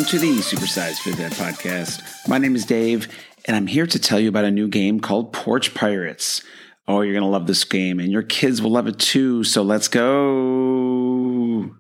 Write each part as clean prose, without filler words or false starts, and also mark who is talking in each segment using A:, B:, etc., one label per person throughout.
A: Welcome to the Supersized Phys Ed Podcast. My name is Dave, and I'm here to tell you about a new game called Porch Pirates. Oh, you're going to love this game, and your kids will love it too, so let's go!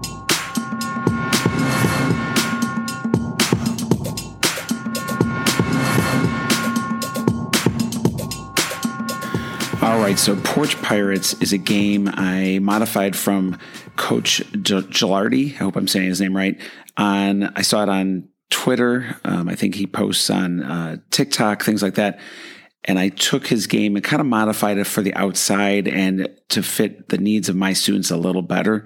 A: All right, so Porch Pirates is a game I modified from Coach Gilardi. I hope I'm saying his name right. I saw it on Twitter. I think he posts on TikTok, things like that. And I took his game and kind of modified it for the outside and to fit the needs of my students a little better.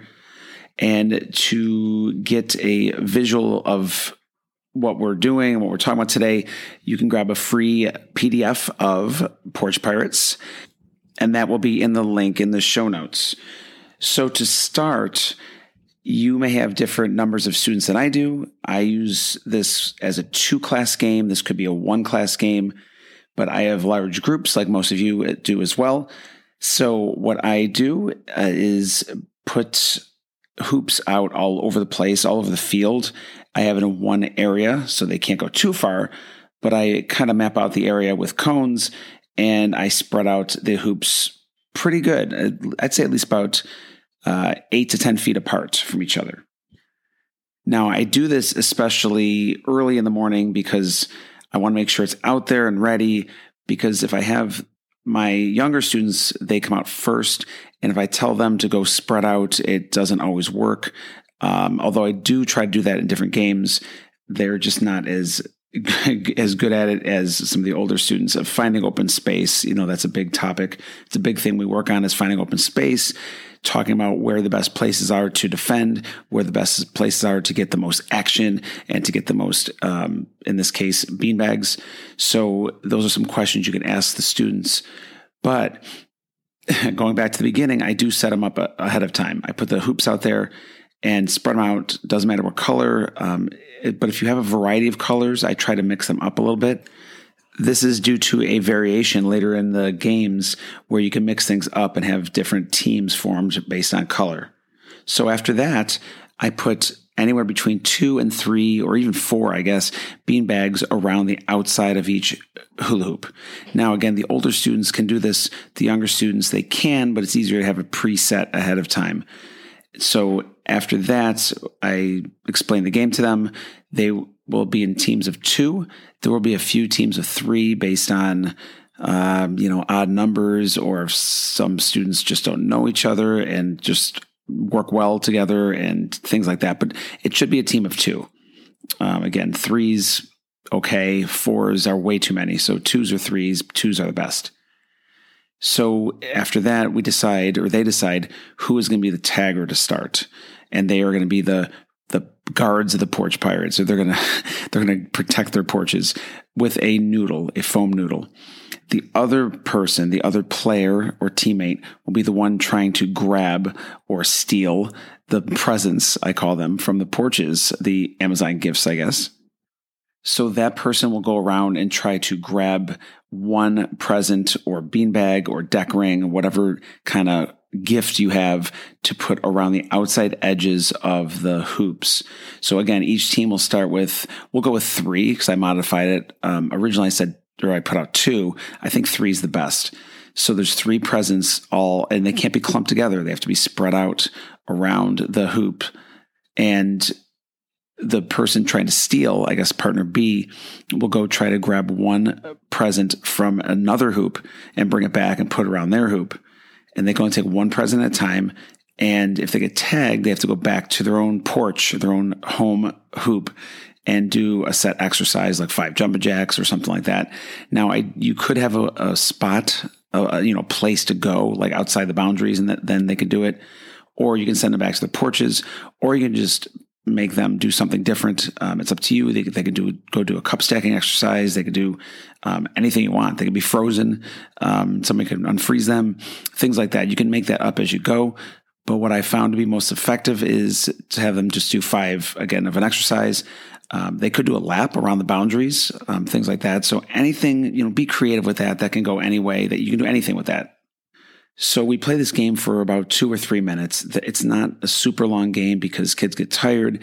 A: And to get a visual of what we're doing and what we're talking about today, you can grab a free PDF of Porch Pirates, and that will be in the link in the show notes. So to start, you may have different numbers of students than I do. I use this as a 2-class game. This could be a 1-class game, but I have large groups like most of you do as well. So what I do is put hoops out all over the place, all over the field. I have it in one area so they can't go too far, but I kind of map out the area with cones and I spread out the hoops pretty good. I'd say at least about 8 to 10 feet apart from each other. Now, I do this especially early in the morning because I want to make sure it's out there and ready, because if I have my younger students, they come out first, and if I tell them to go spread out, it doesn't always work. Although I do try to do that in different games, they're just not as good at it as some of the older students of finding open space. You know, that's a big topic. It's a big thing we work on, is finding open space, talking about where the best places are to defend, where the best places are to get the most action and to get the most, in this case, beanbags. So those are some questions you can ask the students. But going back to the beginning, I do set them up ahead of time. I put the hoops out there and spread them out. Doesn't matter what color. But if you have a variety of colors, I try to mix them up a little bit. This is due to a variation later in the games where you can mix things up and have different teams formed based on color. So after that, I put anywhere between 2 and 3 or even 4, I guess, beanbags around the outside of each hula hoop. Now, again, the older students can do this. The younger students, they can, but it's easier to have a preset ahead of time. So after that, I explain the game to them. They will be in teams of 2. There will be a few teams of 3 based on, odd numbers, or if some students just don't know each other and just work well together and things like that. But it should be a team of 2. Again, 3s, okay. 4s are way too many. So 2s or 3s, 2s are the best. So after that, they decide who is going to be the tagger to start. And they are going to be the guards of the Porch Pirates. So they're going to protect their porches with a noodle, a foam noodle. The other person, the other player or teammate, will be the one trying to grab or steal the presents, I call them, from the porches, the Amazon gifts, I guess. So that person will go around and try to grab one present or beanbag or deck ring, whatever kind of gift you have, to put around the outside edges of the hoops. So again, each team will start with, we'll go with 3 because I modified it. Originally I put out 2. I think 3 is the best. So there's 3 presents and they can't be clumped together. They have to be spread out around the hoop. And the person trying to steal, I guess partner B, will go try to grab one present from another hoop and bring it back and put it around their hoop. And they can only take one present at a time. And if they get tagged, they have to go back to their own porch, their own home hoop, and do a set exercise like 5 jumping jacks or something like that. Now, you could have a spot, place to go, like outside the boundaries, and then they could do it. Or you can send them back to the porches, or you can just make them do something different. It's up to you. They could go do a cup stacking exercise. They could do anything you want. They could be frozen. Somebody could unfreeze them, things like that. You can make that up as you go. But what I found to be most effective is to have them just do 5, again, of an exercise. They could do a lap around the boundaries, things like that. So anything, be creative with that. That can go any way. That you can do anything with that. So we play this game for about 2 or 3 minutes. It's not a super long game because kids get tired.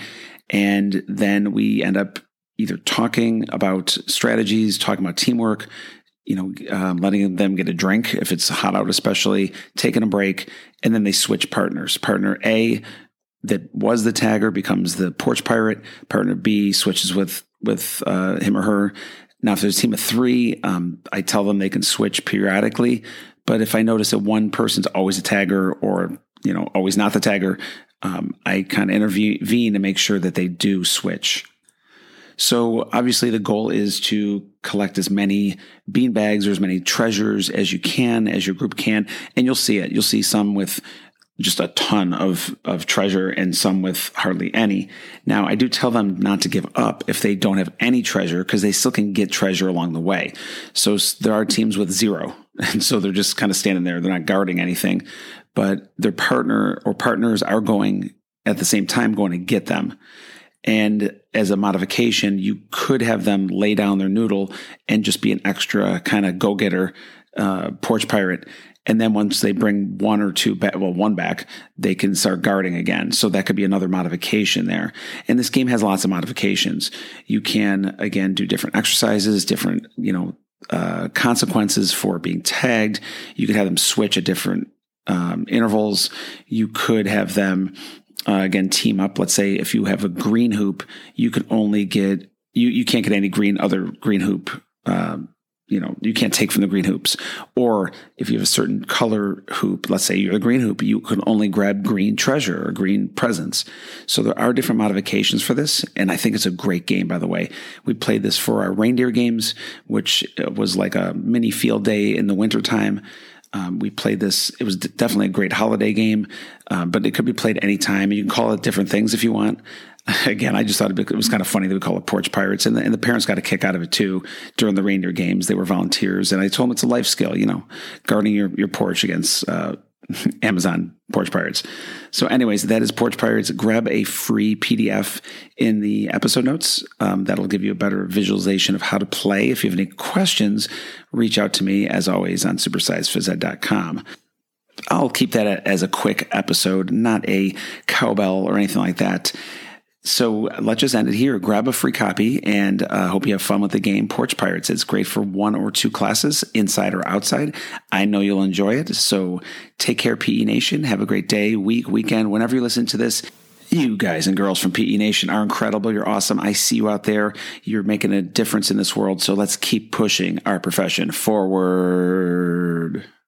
A: And then we end up either talking about strategies, talking about teamwork, letting them get a drink if it's hot out, especially taking a break. And then they switch partners. Partner A that was the tagger becomes the porch pirate. Partner B switches with him or her. Now, if there's a team of 3, I tell them they can switch periodically. But if I notice that one person's always a tagger or, always not the tagger, I kind of intervene to make sure that they do switch. So obviously the goal is to collect as many beanbags or as many treasures as you can, as your group can. And you'll see it. You'll see some with just a ton of treasure and some with hardly any. Now, I do tell them not to give up if they don't have any treasure, because they still can get treasure along the way. So there are teams with 0. And so they're just kind of standing there. They're not guarding anything, but their partner or partners are going at the same time going to get them. And as a modification, you could have them lay down their noodle and just be an extra kind of go-getter porch pirate. And then once they bring 1 or 2 one back, they can start guarding again. So that could be another modification there. And this game has lots of modifications. You can, again, do different exercises, different, consequences for being tagged. You could have them switch at different intervals. You could have them again, team up. Let's say if you have a green hoop, you can only get, you can't get any other green hoop. You can't take from the green hoops. Or if you have a certain color hoop, let's say you're a green hoop, you can only grab green treasure or green presents. So there are different modifications for this. And I think it's a great game, by the way. We played this for our reindeer games, which was like a mini field day in the wintertime. We played this. It was definitely a great holiday game, but it could be played anytime. You can call it different things if you want. Again, I just thought it was kind of funny that we call it Porch Pirates, and the parents got a kick out of it too during the reindeer games. They were volunteers, and I told them it's a life skill, guarding your porch against Amazon Porch Pirates. So anyways, that is Porch Pirates. Grab a free PDF in the episode notes. That'll give you a better visualization of how to play. If you have any questions, reach out to me, as always, on supersizephysed.com. I'll keep that as a quick episode, not a cowbell or anything like that. So let's just end it here. Grab a free copy, and hope you have fun with the game Porch Pirates. It's great for 1 or 2 classes, inside or outside. I know you'll enjoy it. So take care, PE Nation. Have a great day, week, weekend, whenever you listen to this. You guys and girls from PE Nation are incredible. You're awesome. I see you out there. You're making a difference in this world. So let's keep pushing our profession forward.